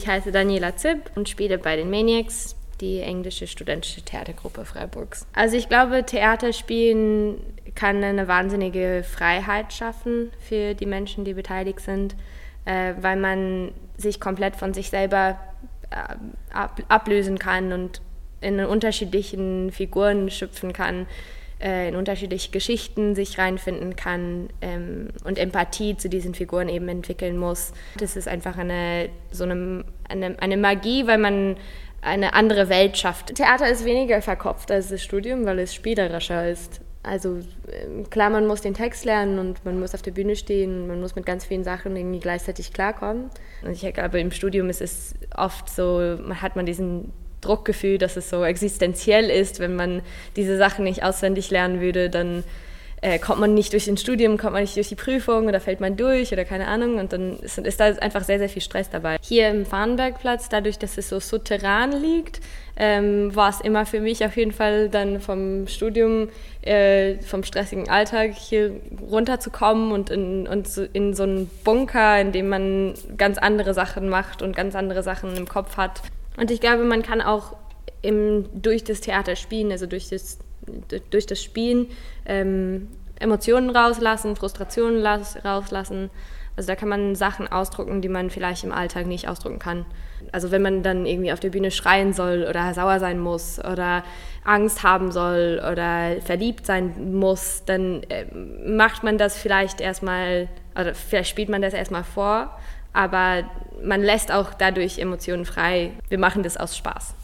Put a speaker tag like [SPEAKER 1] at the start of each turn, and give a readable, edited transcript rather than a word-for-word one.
[SPEAKER 1] Ich heiße Daniela Zipp und spiele bei den Maniacs, die englische studentische Theatergruppe Freiburgs. Also ich glaube, Theaterspielen kann eine wahnsinnige Freiheit schaffen für die Menschen, die beteiligt sind, weil man sich komplett von sich selber ablösen kann und in unterschiedlichen Figuren schöpfen kann, in unterschiedliche Geschichten sich reinfinden kann und Empathie zu diesen Figuren eben entwickeln muss. Das ist einfach eine Magie, weil man eine andere Welt schafft. Theater ist weniger verkopft als das Studium, weil es spielerischer ist. Also klar, man muss den Text lernen und man muss auf der Bühne stehen, man muss mit ganz vielen Sachen irgendwie gleichzeitig klarkommen. Und ich glaube, im Studium ist es oft so, hat man diesen Druckgefühl, dass es so existenziell ist. Wenn man diese Sachen nicht auswendig lernen würde, dann kommt man nicht durch den Studium, kommt man nicht durch die Prüfung oder fällt man durch oder keine Ahnung. Und dann ist da einfach sehr, sehr viel Stress dabei. Hier im Farnbergplatz, dadurch, dass es so souterrain liegt, war es immer für mich auf jeden Fall dann vom Studium, vom stressigen Alltag hier runterzukommen und in so einen Bunker, in dem man ganz andere Sachen macht und ganz andere Sachen im Kopf hat. Und ich glaube, man kann auch durch das Theater spielen, also durch das Spielen Emotionen rauslassen, Frustrationen rauslassen. Also da kann man Sachen ausdrücken, die man vielleicht im Alltag nicht ausdrücken kann. Also wenn man dann irgendwie auf der Bühne schreien soll oder sauer sein muss oder Angst haben soll oder verliebt sein muss, dann macht man das vielleicht erstmal, oder vielleicht spielt man das erstmal vor, aber man lässt auch dadurch Emotionen frei. Wir machen das aus Spaß.